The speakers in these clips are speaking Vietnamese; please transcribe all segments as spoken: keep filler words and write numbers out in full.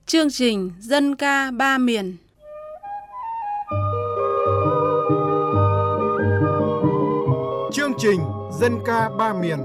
Chương trình Dân ca ba miền. Chương trình Dân ca ba miền.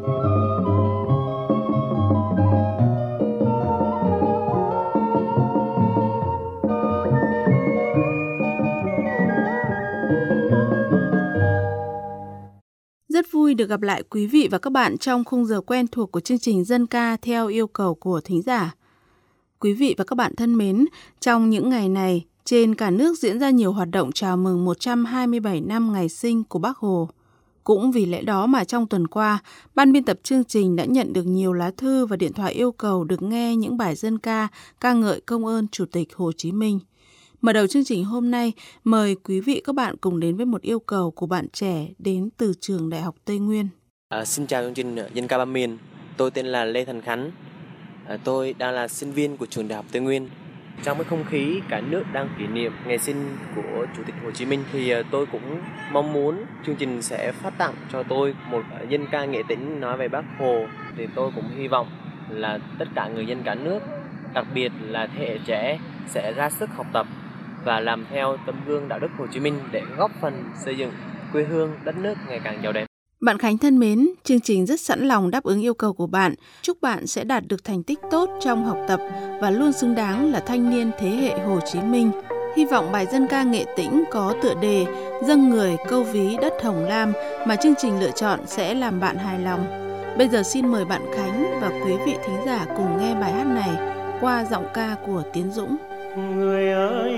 Rất vui được gặp lại quý vị và các bạn trong khung giờ quen thuộc của chương trình Dân ca theo yêu cầu của thính giả. Quý vị và các bạn thân mến, trong những ngày này, trên cả nước diễn ra nhiều hoạt động chào mừng một trăm hai mươi bảy năm ngày sinh của Bác Hồ. Cũng vì lẽ đó mà trong tuần qua, ban biên tập chương trình đã nhận được nhiều lá thư và điện thoại yêu cầu được nghe những bài dân ca ca ngợi công ơn Chủ tịch Hồ Chí Minh. Mở đầu chương trình hôm nay, mời quý vị các bạn cùng đến với một yêu cầu của bạn trẻ đến từ trường Đại học Tây Nguyên. À, xin chào chương trình Dân ca ba miền. Tôi tên là Lê Thành Khánh. À, tôi đang là sinh viên của trường Đại học Tây Nguyên. Trong cái không khí cả nước đang kỷ niệm ngày sinh của Chủ tịch Hồ Chí Minh thì tôi cũng mong muốn chương trình sẽ phát tặng cho tôi một dân ca nghệ tĩnh nói về Bác Hồ. Thì tôi cũng hy vọng là tất cả người dân cả nước, đặc biệt là thế hệ trẻ sẽ ra sức học tập và làm theo tấm gương đạo đức Hồ Chí Minh để góp phần xây dựng quê hương đất nước ngày càng giàu đẹp. Bạn Khánh thân mến, chương trình rất sẵn lòng đáp ứng yêu cầu của bạn. Chúc bạn sẽ đạt được thành tích tốt trong học tập và luôn xứng đáng là thanh niên thế hệ Hồ Chí Minh. Hy vọng bài dân ca nghệ tĩnh có tựa đề Dâng người câu ví đất Hồng Lam mà chương trình lựa chọn sẽ làm bạn hài lòng. Bây giờ xin mời bạn Khánh và quý vị thính giả cùng nghe bài hát này qua giọng ca của Tiến Dũng. Người ơi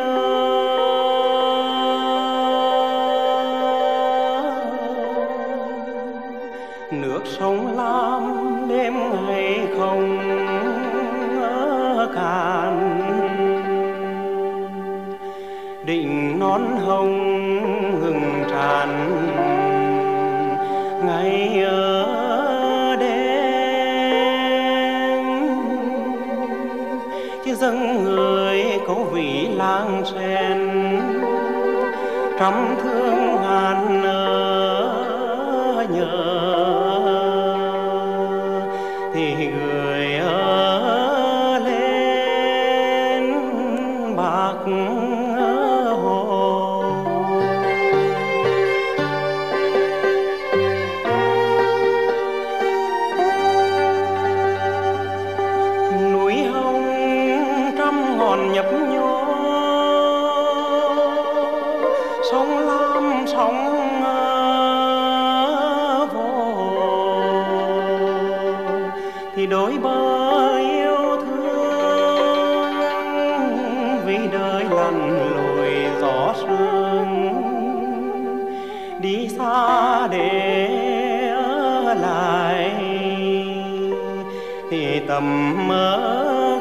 nước sông Lam đêm ngày không cạn, đỉnh non hồng ngừng tràn ngày ở đêm, chứ dâng người câu vĩ lang sen trăm thương ngàn ở nhớ. Thì người ở lên bạc hồ, núi hồng trăm ngọn nhấp nhô, sông Lam sóng thì đôi bờ yêu thương vì đời lặn lội gió sương, đi xa để ở lại thì tầm mơ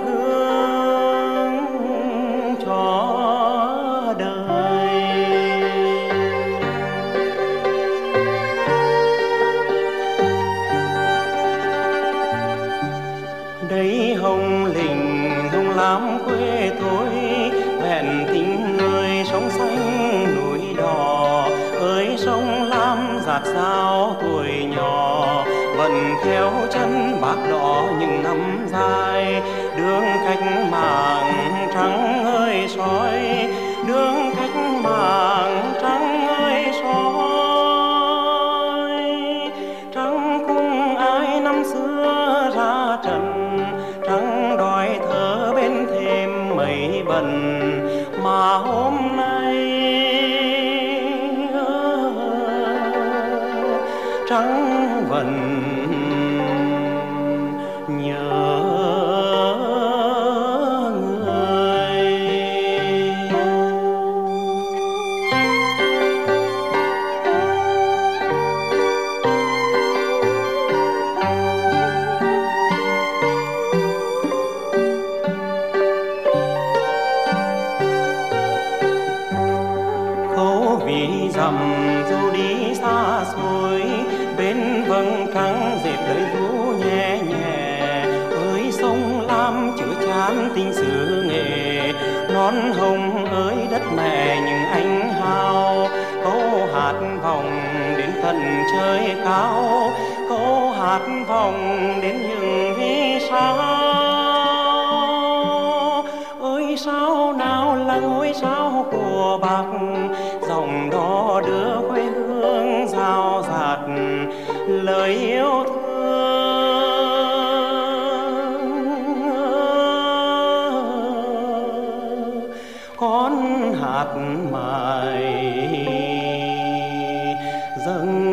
hương cho đời. Đây hồng lĩnh hồng lam quê tôi, vẹn tình người sông xanh núi đỏ. Ơi sông Lam dạt dao tuổi nhỏ, vẫn theo chân bác đỏ những năm dài. Đường cách mạng trắng ơi soi, đường cách mạng trắng ơi soi, trắng cùng ai năm xưa ra trận, trắng đòi thơ bên thêm mấy bần mà hôm nay trắng vẫn nhớ người. Khổ vì dầm dù đi xa xôi, bên vầng trăng dệt đời ru nhẹ nhẹ. Ơi sông Lam chứa chan tình xứ nghệ, non hồng ơi đất mẹ những anh hào. Câu hát vòng đến tận trời cao, câu hát vòng đến những vì sao. ngôi sao nào là ngôi sao của Bác, dòng đó đưa quê hương rao rạt lời yêu thương. Con hát mãi dâng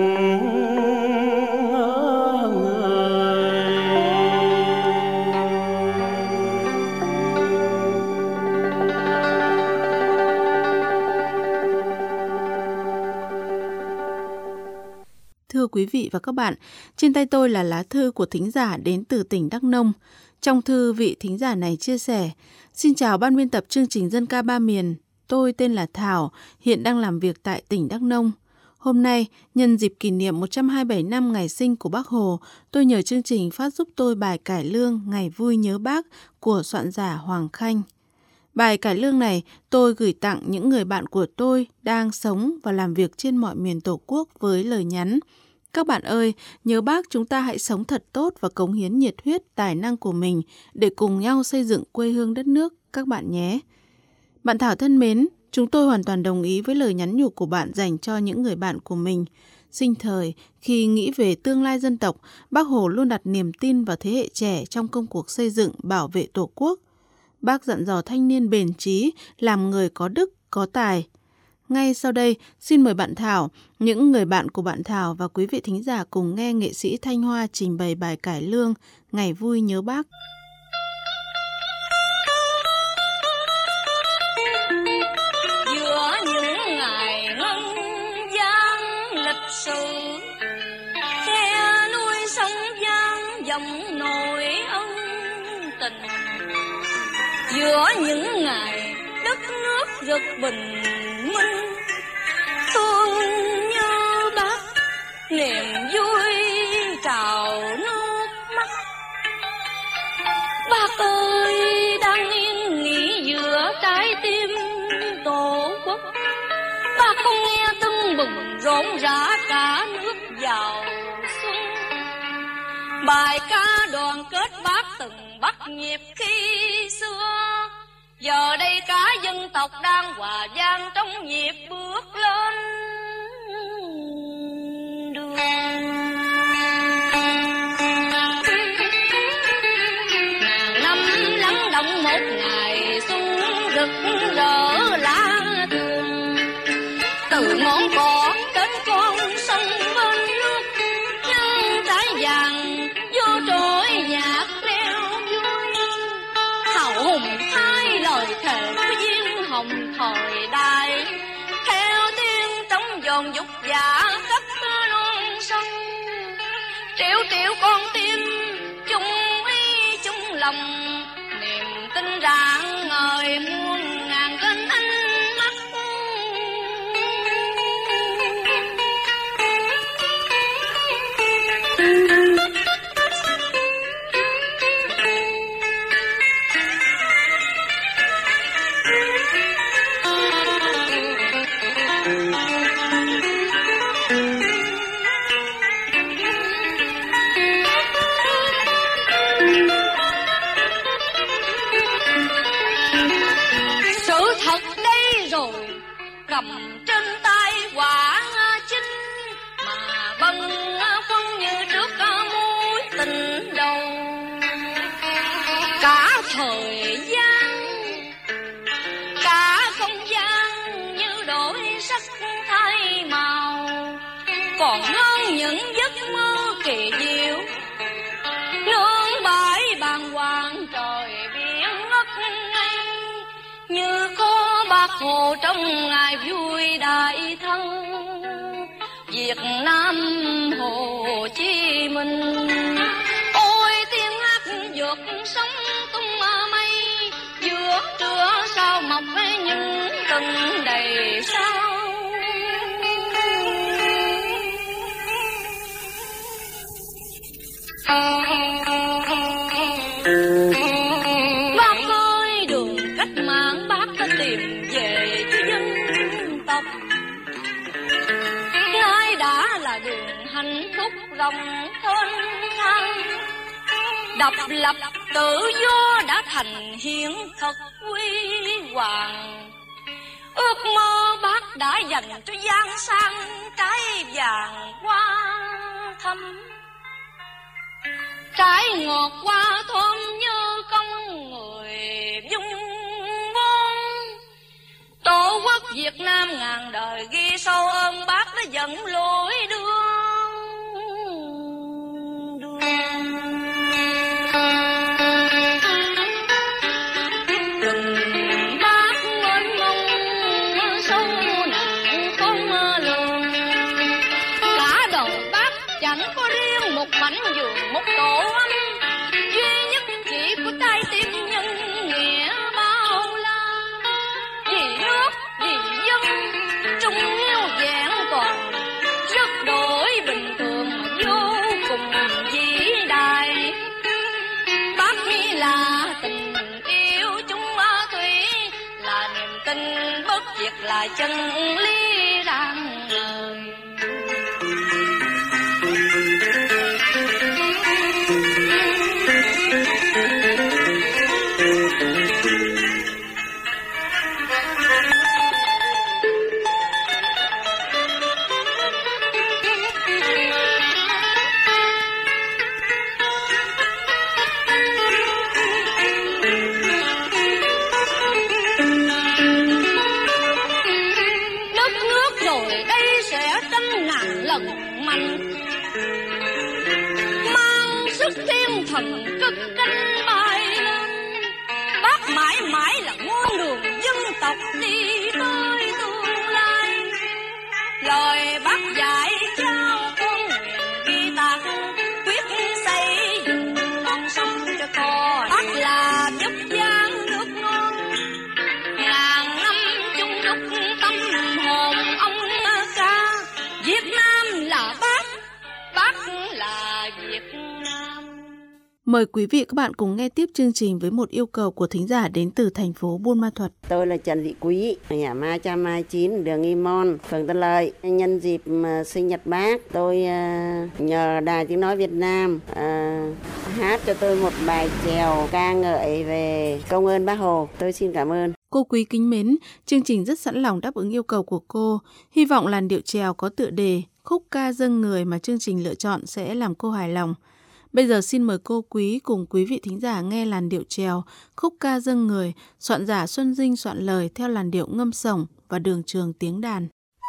Thưa quý vị và các bạn, trên tay tôi là lá thư của thính giả đến từ tỉnh Đắk Nông. Trong thư, vị thính giả này chia sẻ: Xin chào ban biên tập chương trình Dân ca Ba Miền. Tôi tên là Thảo, hiện đang làm việc tại tỉnh Đắk Nông. Hôm nay, nhân dịp kỷ niệm một trăm hai mươi bảy năm ngày sinh của Bác Hồ, tôi nhờ chương trình phát giúp tôi bài cải lương Ngày vui nhớ Bác của soạn giả Hoàng Khanh. Bài cải lương này tôi gửi tặng những người bạn của tôi đang sống và làm việc trên mọi miền Tổ quốc với lời nhắn: Các bạn ơi, nhớ Bác, chúng ta hãy sống thật tốt và cống hiến nhiệt huyết tài năng của mình để cùng nhau xây dựng quê hương đất nước các bạn nhé. Bạn Thảo thân mến, chúng tôi hoàn toàn đồng ý với lời nhắn nhủ của bạn dành cho những người bạn của mình. Sinh thời, khi nghĩ về tương lai dân tộc, Bác Hồ luôn đặt niềm tin vào thế hệ trẻ trong công cuộc xây dựng, bảo vệ Tổ quốc. Bác dặn dò thanh niên bền chí, làm người có đức, có tài. Ngay sau đây, xin mời bạn Thảo, những người bạn của bạn Thảo và quý vị thính giả cùng nghe nghệ sĩ Thanh Hoa trình bày bài cải lương Ngày vui nhớ Bác. Giữa những ngày ngân gian lịch sử, khe nuôi sông Giang dòng nổi ân tình. Giữa những ngày đất nước rực bình minh, thương như Bác, niềm vui trào nước mắt. Bác ơi, đang yên nghỉ giữa trái tim Tổ quốc, Bác không nghe tưng bừng rộn rã cả nước vào xuân. Bài ca đoàn kết Bác từng bắt nhịp khi xưa, giờ đây cả dân tộc đang hòa vang trong nhịp bước lên đường. Năm lắng động một ngày xuân rực rỡ lá thường, từ ngọn cỏ đến con sông bên nước, những trái vàng vô trỗi nhạc reo vui. Hào hùng hai lời thề của viên hồng thời đại, theo tiếng trống dồn dục dạ khắp non sông. Triệu triệu con tim chung ý chung lòng, niềm tin rạng ngời muôn ngàn kênh ánh mắt. Cầm trên tay quả chính mà bâng khuâng như trước mối tình đầu. Cả thời gian, cả không gian như đổi sắc thay màu, còn hơn những giấc mơ kỳ diệu. Nương bãi bàng hoàng trời biển ngất ngây, như có Bác Hồ trong ngày vui đại thắng Việt Nam Hồ Chí Minh. Ôi tiếng hát vượt sóng tung mây, giữa trưa sao mọc những tầng đầy sao. Bác ơi, đường cách mạng Bác đã tìm về cho dân tộc, nay đã là đường hạnh phúc rộng thênh thang. độc lập tự do đã thành hiện thực huy hoàng. Ước mơ bác đã dành cho giang sang trái vàng hoa thắm, trái ngọt hoa thơm như công người dung vốn. Tổ quốc Việt Nam ngàn đời ghi sâu ơn bác đã dẫn lối đường. Mảnh giường một tổ ấm duy nhất chỉ của trái tim nhân nghĩa bao la. Vì nước vì dân trung hiếu vẹn toàn, rất đổi bình thường mà vô cùng vĩ đại. Bác mi là tình yêu chung thủy, là niềm tin bất diệt, là chân lý rạng ngời. Mang sức thiên thần cất cánh bay lên, bác mãi mãi là ngôi đường dân tộc đi tới tương lai. Lời bác dạy trao con nguyện ghi tạc, quyết xây dựng non sông cho con. Bác là giúp giang nước non, ngàn năm chung đúc tâm hồn ông ca. Việt Nam là bác, bác là Việt Nam. Mời quý vị các bạn cùng nghe tiếp chương trình với một yêu cầu của thính giả đến từ thành phố Buôn Ma Thuột. Tôi là Trần Thị Quý, nhà ma một trăm hai mươi chín, đường Y Môn, phường Tân Lợi. Nhân dịp uh, sinh nhật bác, tôi uh, nhờ Đài Tiếng Nói Việt Nam uh, hát cho tôi một bài chèo ca ngợi về công ơn Bác Hồ. Tôi xin cảm ơn. Cô Quý kính mến, chương trình rất sẵn lòng đáp ứng yêu cầu của cô. Hy vọng làn điệu chèo có tựa đề Khúc ca dâng người mà chương trình lựa chọn sẽ làm cô hài lòng. Bây giờ xin mời cô Quý cùng quý vị thính giả nghe làn điệu chèo Khúc ca dâng người, soạn giả Xuân Dinh soạn lời theo làn điệu ngâm sổng và đường trường tiếng đàn.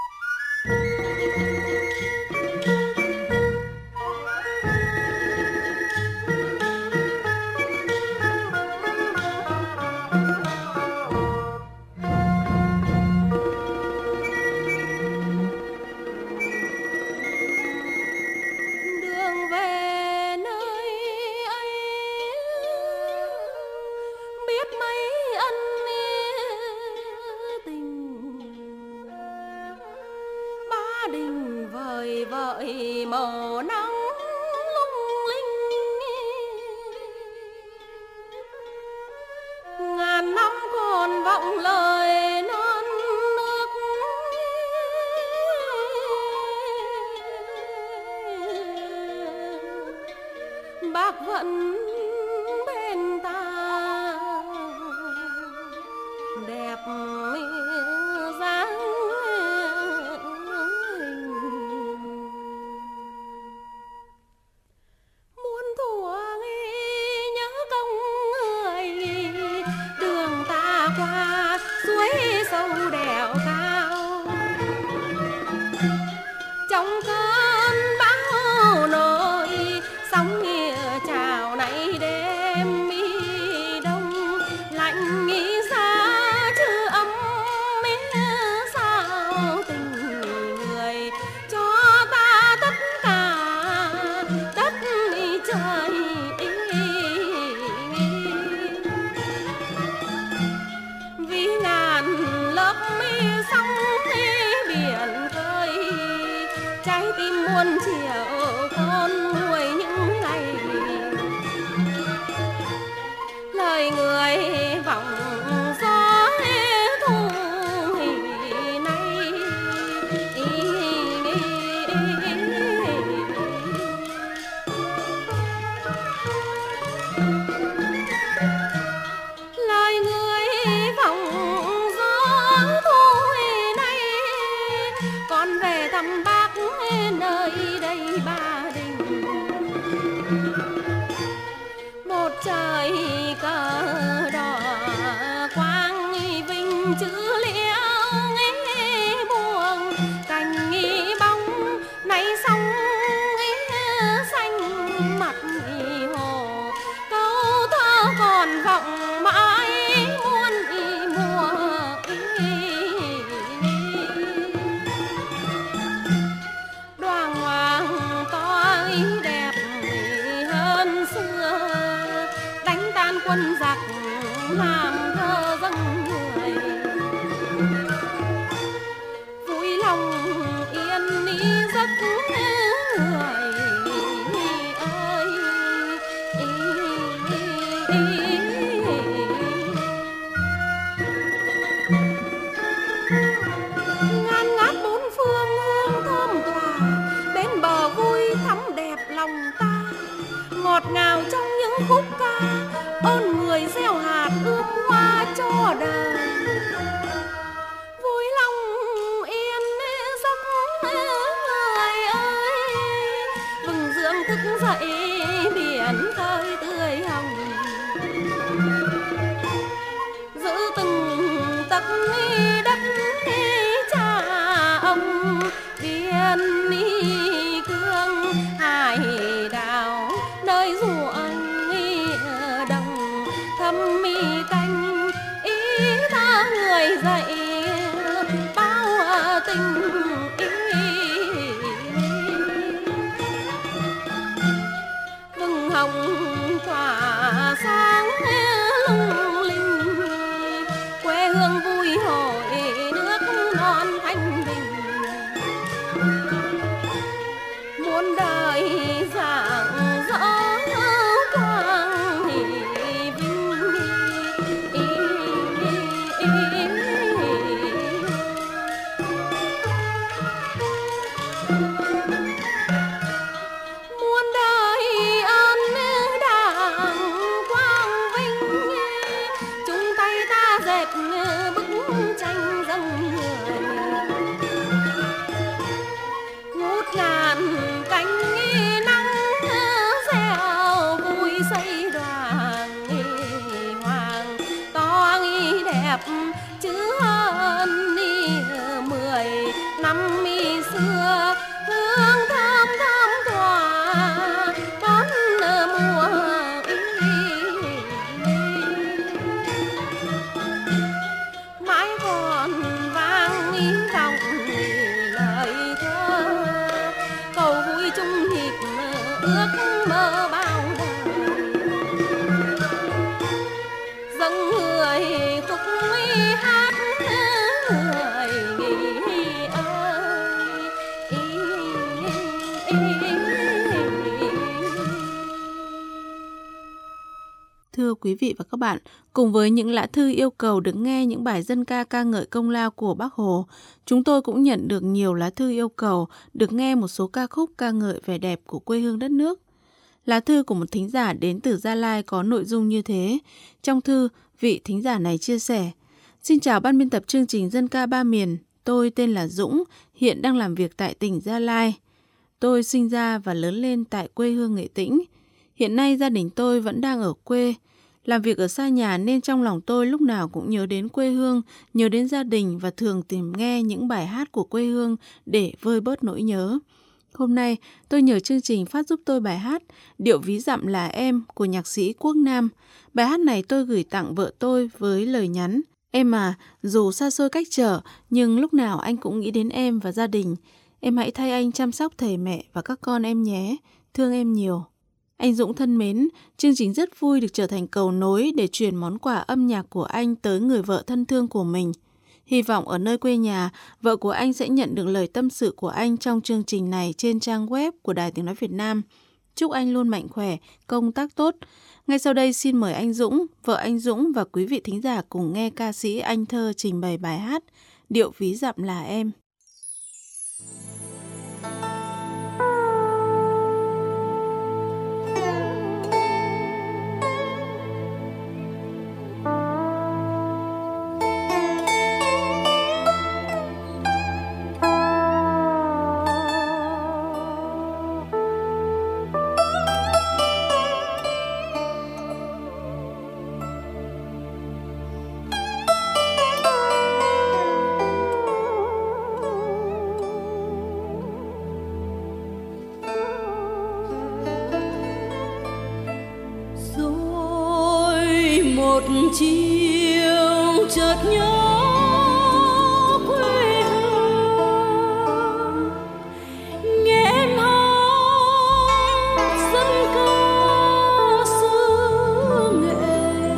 Vợi màu nắng lung linh, ngàn năm còn vọng lời non nước. Bác vẫn bên ta đẹp dáng. Trong cơn bão nổi sóng nghĩa chào nay đêm mi đông lạnh nghĩ xa chứ ấm chữ liễu nghe buồn cành nghi bóng nay sóng xanh mặt hồ câu thơ còn vọng mãi muôn mùa. Đoàng hoàng to đẹp hơn xưa đánh tan quân giặc làm thơ dâng người vui lòng yên ý giấc người ơi. Ngàn ngát bốn phương hương thơm tỏa bên bờ vui thắm đẹp lòng ta ngọt ngào trong những khúc ca ơn người gieo hạt ươm hoa cho đời vui lòng yên giấc người ơi. Vừng dương thức dậy biển khơi tươi hồng giữ từng tấc đất cha ông biên cương hải đảo nơi ruộng đồng thâm mi canh ý ta người dậy bao tình ý. Vừng hồng tỏa sáng lung linh quê hương vui hội nước non thanh bình muôn đời rạng rỡ quang vinh. Muôn đời ơn đảng quang vinh chung tay ta dệt bức tranh dâng người ngút ngàn cánh nắng gieo vui xây đoàn hoàng to đẹp chứ hơn mười năm mi xưa hương thơm thơm tỏa đón mùa. Mãi còn vang vọng lời thơ cầu vui chung nhịp ước mơ bao đời dâng người khúc hát người nghỉ ơi. Thưa quý vị và các bạn, cùng với những lá thư yêu cầu được nghe những bài dân ca ca ngợi công lao của Bác Hồ, chúng tôi cũng nhận được nhiều lá thư yêu cầu được nghe một số ca khúc ca ngợi vẻ đẹp của quê hương đất nước. Lá thư của một thính giả đến từ Gia Lai có nội dung như thế. Trong thư, vị thính giả này chia sẻ: Xin chào ban biên tập chương trình Dân ca ba miền, tôi tên là Dũng, hiện đang làm việc tại tỉnh Gia Lai. Tôi sinh ra và lớn lên tại quê hương Nghệ Tĩnh. Hiện nay gia đình tôi vẫn đang ở quê, làm việc ở xa nhà nên trong lòng tôi lúc nào cũng nhớ đến quê hương, nhớ đến gia đình và thường tìm nghe những bài hát của quê hương để vơi bớt nỗi nhớ. Hôm nay, tôi nhờ chương trình phát giúp tôi bài hát Điệu ví dặm là em của nhạc sĩ Quốc Nam. Bài hát này tôi gửi tặng vợ tôi với lời nhắn: Em à, dù xa xôi cách trở, nhưng lúc nào anh cũng nghĩ đến em và gia đình. Em hãy thay anh chăm sóc thầy mẹ và các con em nhé. Thương em nhiều. Anh Dũng thân mến, chương trình rất vui được trở thành cầu nối để truyền món quà âm nhạc của anh tới người vợ thân thương của mình. Hy vọng ở nơi quê nhà, vợ của anh sẽ nhận được lời tâm sự của anh trong chương trình này trên trang web của Đài Tiếng Nói Việt Nam. Chúc anh luôn mạnh khỏe, công tác tốt. Ngay sau đây xin mời anh Dũng, vợ anh Dũng và quý vị thính giả cùng nghe ca sĩ Anh Thơ trình bày bài hát Điệu ví dặm là em. Thank you. chiều chợt nhớ quê hương, nghe em hát dân ca xứ nghệ,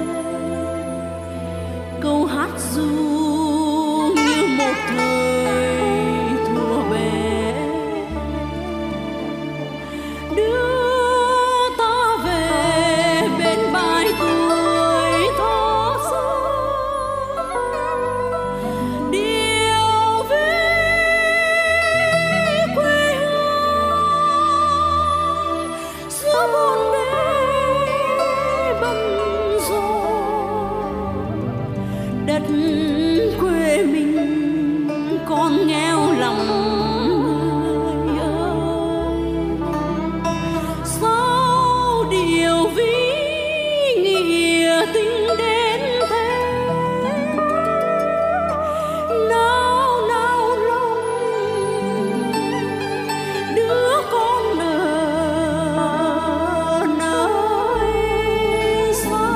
câu hát ru như một thời thuở bé, đưa ta về bên bãi tuổi thơ xưa, điều về quê hương giữa buồn bã bận rộn, đất quê mình còn nghèo lòng người ơi, sao điều ví nghĩa tình đến thế, nào nào lòng đứa con nợ nơi xa.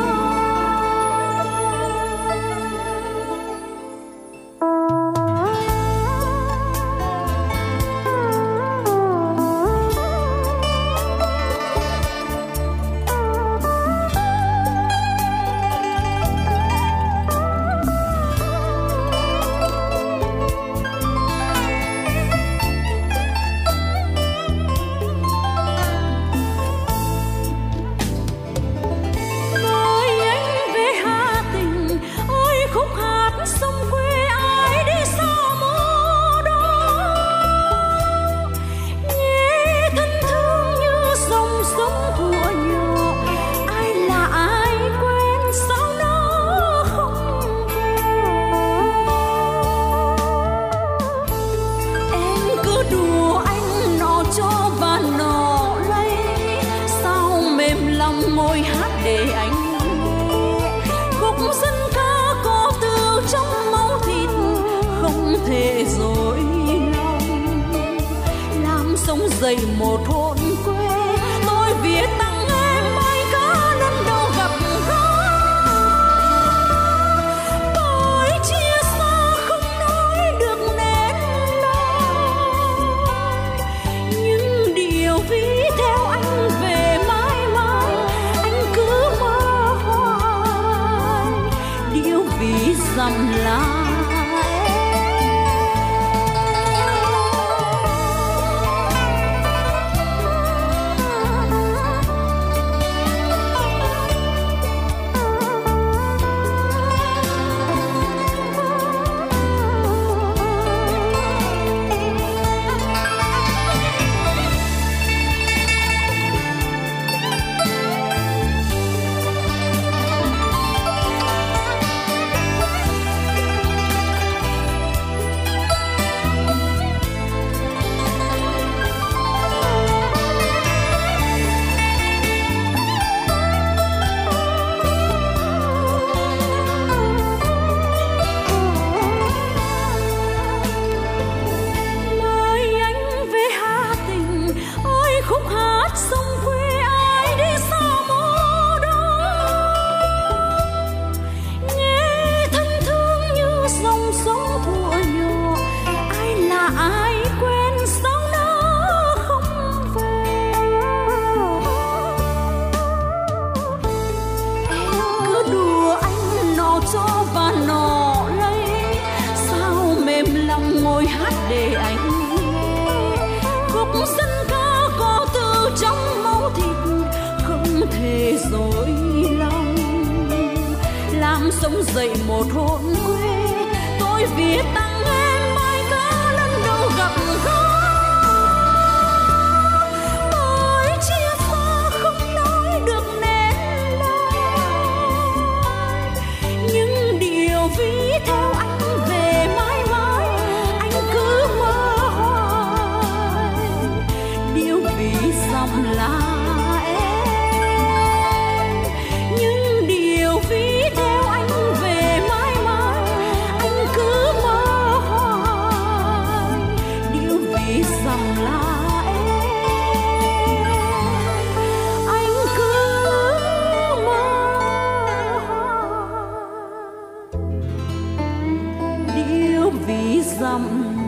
Ơi anh về Hà Tĩnh, ơi khúc hát sông quê ai đi xa mơ đó, nghe thân thương như dòng sông thuở nhỏ, ai là ai quên sao nó không về. Em cứ đùa anh nọ cho và nọ lấy, sao mềm lòng ngồi hát để anh nghe. Khúc dân ca có từ trong máu thịt, không thể dối lòng, làm sống dậy một hồn quê. Tôi viết tặng em bài ca lần đầu gặp gỡ, tôi chia xa không nói được nên lời, nhưng điều ví theo anh về mãi mãi, anh cứ mơ hoài, điều ví dặm là mời anh về Hà Tĩnh, ơi khúc hát sông quê ai đi xa mơ đó, nghe thân thương như dòng sông thuở nhỏ, ai là ai quên sao nó không về. Em cứ đùa anh nọ cho và nọ lấy, sao mềm lòng ngồi hát để anh nghe. Khúc dân ca có từ trong máu thịt, không thể dối lòng, làm sống dậy một hồn quê. Tôi viết tặng em bài ca lần đầu gặp gỡ, tôi chia xa không nói được nên lời, nhưng điều ví theo anh về mãi mãi, anh cứ mơ hoài, điều ví dặm là em, nhưng điều ví theo anh về mãi mãi, anh cứ mơ hoài, điều ví dặm là em, anh cứ mơ hoài. dặm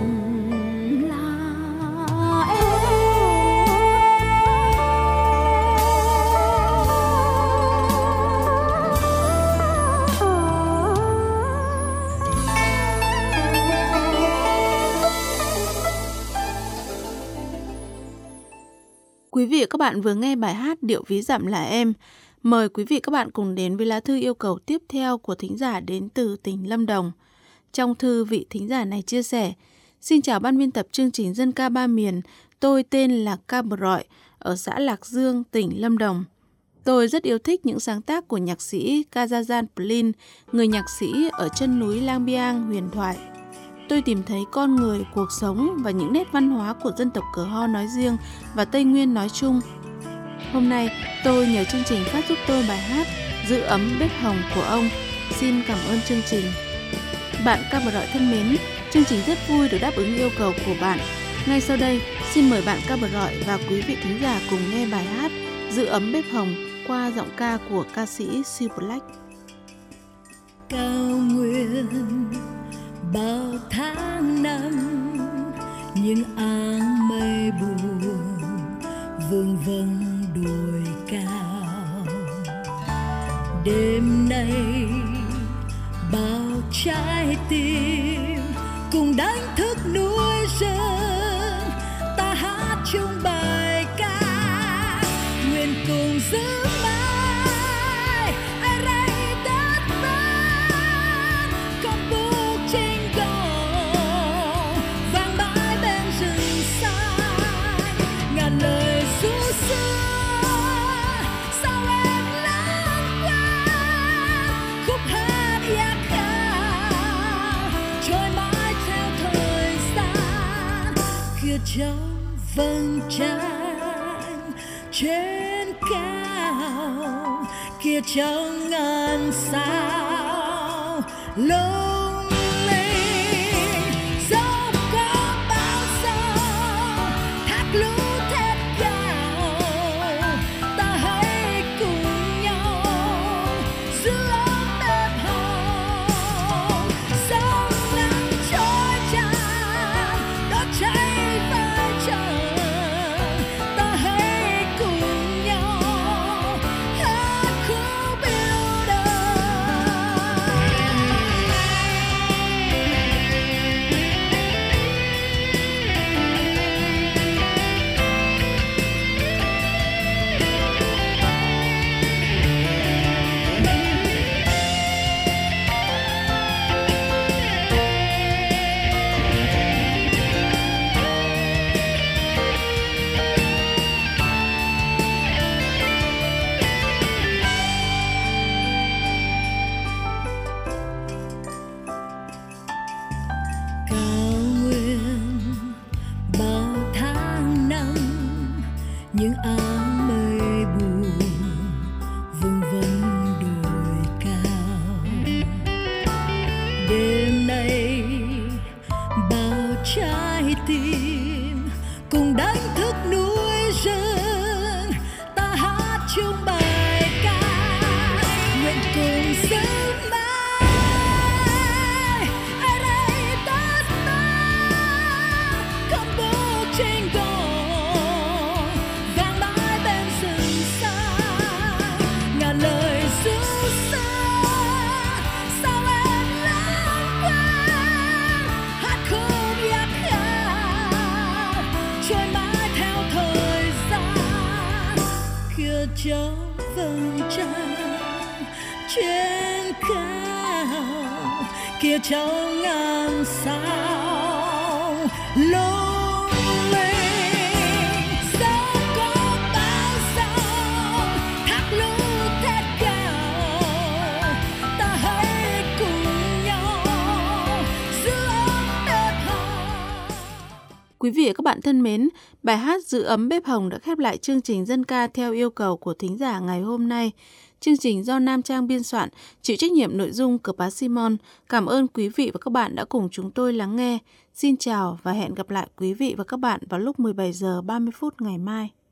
Quý vị và các bạn vừa nghe bài hát Điệu ví dặm là em. Mời quý vị các bạn cùng đến với lá thư yêu cầu tiếp theo của thính giả đến từ tỉnh Lâm Đồng. Trong thư, vị thính giả này chia sẻ: Xin chào ban biên tập chương trình Dân ca ba miền, tôi tên là Ca Bờ Rọi, ở xã Lạc Dương, tỉnh Lâm Đồng. Tôi rất yêu thích những sáng tác của nhạc sĩ Kazajan Plin, người nhạc sĩ ở chân núi Lang Biang huyền thoại. Tôi tìm thấy con người, cuộc sống và những nét văn hóa của dân tộc Cờ Ho nói riêng và Tây Nguyên nói chung. Hôm nay, tôi nhờ chương trình phát giúp tôi bài hát Giữ ấm bếp hồng của ông. Xin cảm ơn chương trình. Bạn Ca Bờ Rọi thân mến, chương trình rất vui được đáp ứng yêu cầu của bạn. Ngay sau đây, xin mời bạn Ca Bờ Rọi và quý vị thính giả cùng nghe bài hát Giữ ấm bếp hồng qua giọng ca của ca sĩ Siêu Black. Cao nguyên bao tháng năm, những áng mây buồn vương vấn đồi cao. Đêm nay bao trái tim cùng đánh thức núi rừng, ta hát chung bài ca nguyện cùng giữ mãi ai rây đất vang, con bước trên cầu vang mãi bên rừng xanh. Ngàn lời ru xưa sao em lãng quên, khúc hát yak khao trôi mãi theo thời gian. Kia trong vầng trăng trên cao, kia trong ngàn sao lung linh. Dẫu có bao sông thác lũ thét gào, ta hãy cùng nhau giữ ấm bếp hồng. Dẫu nắng trói trang đốt cháy vai trời, ta hãy cùng nhau hát khúc yêu đời. Cao nguyên bao tháng năm, những áng mây buồn vương vấn đồi cao. Đêm nay bao trái tim cùng đánh thức núi rừng, ta hát chung bài ca nguyện cùng giữ mãi ai đây tất ta, con bước trên cầu vang mãi bên rừng xanh. Ngàn lời ru xưa sao em lãng quên, hát khúc yak khao trôi mãi theo thời gian. Kia trong vầng trăng trên cao, kia trong ngàn sao lung linh. Dẫu có bao sông thác lũ thét gào, ta hãy cùng nhau giữ ấm bếp hồng. Quý vị và các bạn thân mến, bài hát Giữ ấm bếp hồng đã khép lại chương trình Dân ca theo yêu cầu của thính giả ngày hôm nay. Chương trình do Nam Trang biên soạn, chịu trách nhiệm nội dung của Bá Simon. Cảm ơn quý vị và các bạn đã cùng chúng tôi lắng nghe. Xin chào và hẹn gặp lại quý vị và các bạn vào lúc mười bảy giờ ba mươi phút ngày mai.